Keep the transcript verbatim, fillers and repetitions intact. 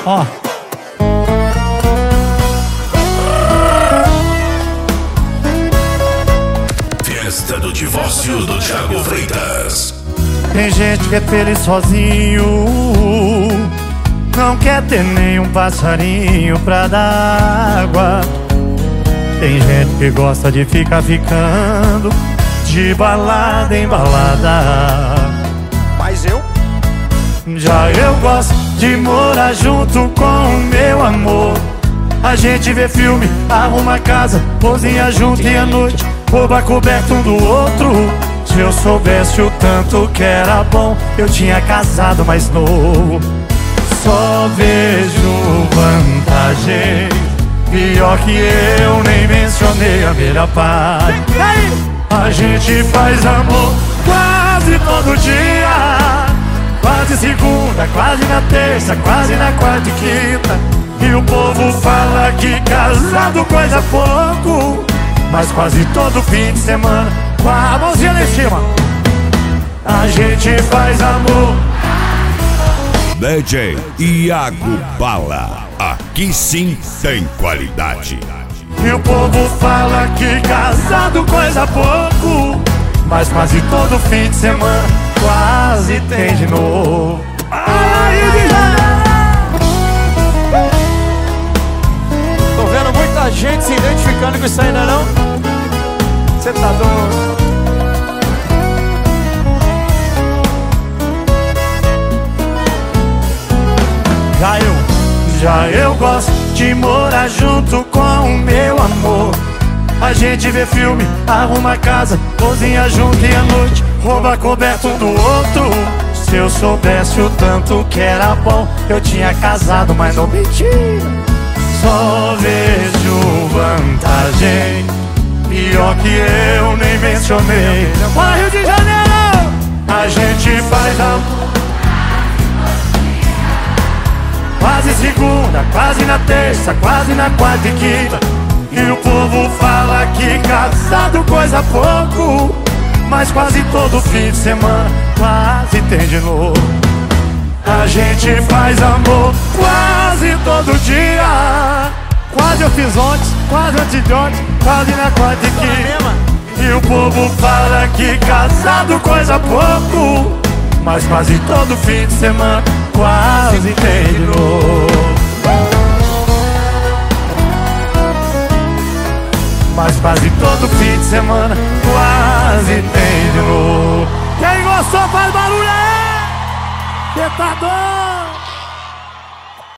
Ó. Festa do divórcio do Thiago Freitas. Tem gente que é feliz sozinho, não quer ter nenhum passarinho pra dar água. Tem gente que gosta de ficar ficando de balada em balada. Mas eu? Já eu gosto de morar junto com o meu amor. A gente vê filme, arruma casa, cozinha junto e à noite rouba coberto um do outro. Se eu soubesse o tanto que era bom, eu tinha casado mais novo. Só vejo vantagem, pior que eu nem mencionei a melhor parte. A gente faz amor quase todo dia, quase segunda, quase na terça, quase na quarta e quinta. E o povo fala que casado coisa pouco, mas quase todo fim de semana, com a mãozinha lá em cima, a gente faz amor. D J Iago Bala, aqui sim tem qualidade. E o povo fala que casado coisa pouco, mas quase todo fim de semana quase tem de novo. Ai, tô vendo muita gente se identificando com isso aí, não é não? Cê tá doido? Já eu, já eu gosto de morar junto com o meu amor. A gente vê filme, arruma casa, cozinha junto e à noite rouba coberto um do outro. Se eu soubesse o tanto que era bom, eu tinha casado, mas não mentira. Só vejo vantagem, pior que eu nem mencionei. Bora Rio de Janeiro! A gente faz amor quase segunda, quase na terça, quase na quarta e quinta. E o povo fala que casado coisa pouco, mas quase todo fim de semana quase tem de novo. A gente faz amor quase todo dia, quase eu fiz ontem, quase antes de ontem, quase na quarta e quinta. E o povo fala que casado coisa pouco, mas quase todo fim de semana quase tem de novo. Mas quase todo fim de semana quase tem de novo. Quem gostou faz barulho aí! Cê tá doido?